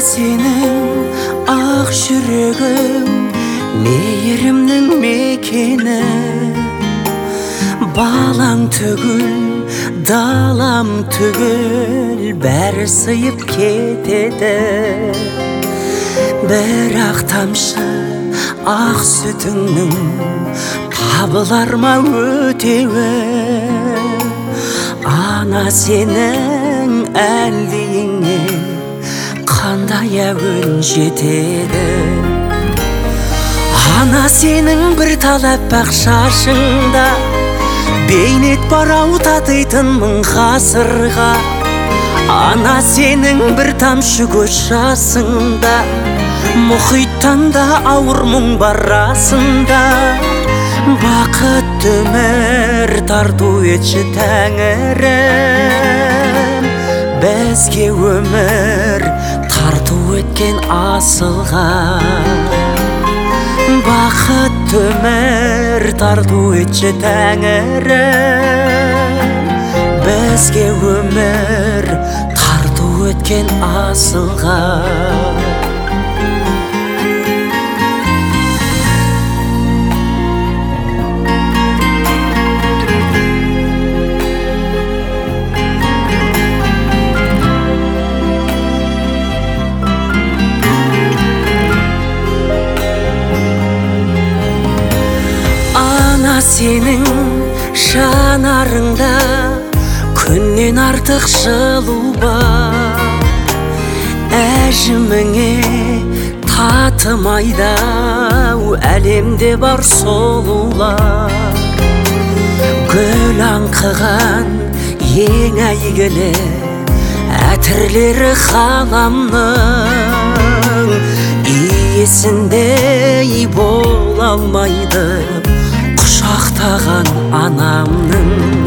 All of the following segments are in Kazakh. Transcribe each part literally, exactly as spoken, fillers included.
сенің ақ жүрегің мейірімнің мекені, балаң түгіл, далам түгіл, бәрі сыйып кетеді. Бірақ тамшы ақ сүтіңнің табылар ма өтеуі? Ана сенің әлдиіңе қандай әуен жетеді? Ана сенің бір талап бақ шашыңда бейнет барау татитын мың ғасырға. Ана сенің бір тамшы көз жасыңда мұхиттан да ауыр мұң барасында. Бақытты өмір тарту етші Тәңірім, бізге өмір тарту еткен асылға. Бақытты өмір тарту етші Тәңірім, бізге өмір тарту еткен асылға. Сенің жанарыңда күннен артық жылу бар, әжіміңе татымайдау әлемде бар сұлулар. Гүл аңқыған ең әйгілі әтірлері ғаламның, иесіндей бола алмайды құшақтаған анамның.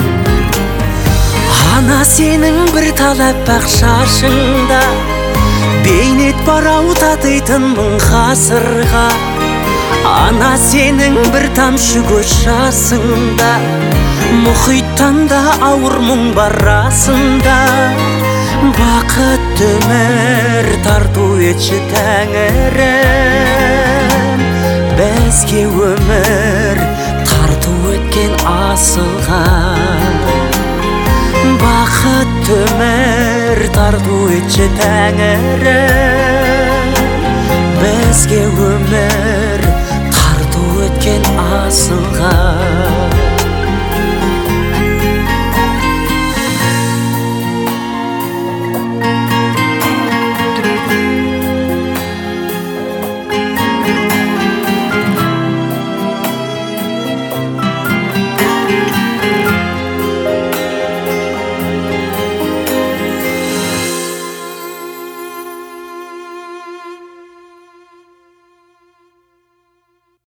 Ана сенің бір талап бақ шашыңда бейнет барау татитын мың ғасырға. Ана сенің бір тамшы көз жасыңда мұхиттан да ауыр мұң барасында. Бақытты өмір тарту етші Тәңірім, бізге өмір тарту еткен асылға. Бақытты өмір тарту етші Тәңірім, бізге өмір